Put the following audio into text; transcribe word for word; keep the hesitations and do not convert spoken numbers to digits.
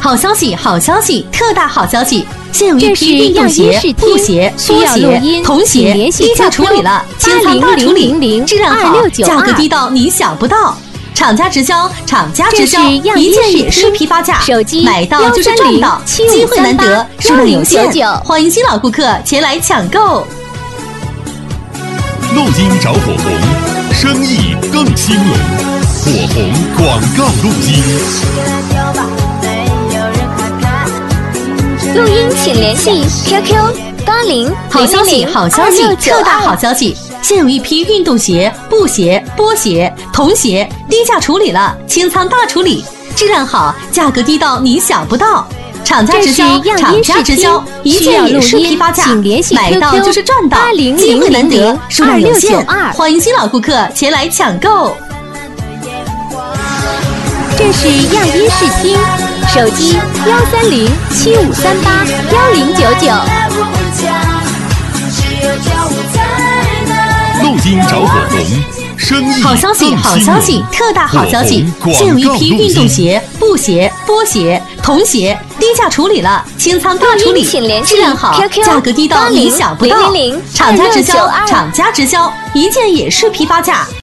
好消息，好消息，特大好消息！现有一批运动鞋、布鞋、拖鞋、童鞋低价处理了，清仓大处理，质量好，价格低到你想不到。厂家直销，厂家直销，一件也是批发价，买到就是赚到，机会难得，数量有限，欢迎新老顾客前来抢购。 陆金找火红，生意更兴隆，火红广告陆金。 录音请联系 Q Q 八零。 好消息，好消息，特大好消息！现有一批运动鞋、布鞋、波鞋、童鞋低价处理了，清仓大处理，质量好，价格低到你想不到。厂家直销，厂家直销，一件也是批发价，买到就是赚到，机会难得，数量有限，欢迎新老顾客前来抢购。 这是样音视听，手机幺三零七五三八幺零九九。 陆金找火红，生意好消息，好消息，特大好消息！现有一批运动鞋、布鞋、波鞋、童鞋低价处理了，清仓大处理，质量好，价格低到你想不到。厂家直销，厂家直销，一件也是批发价。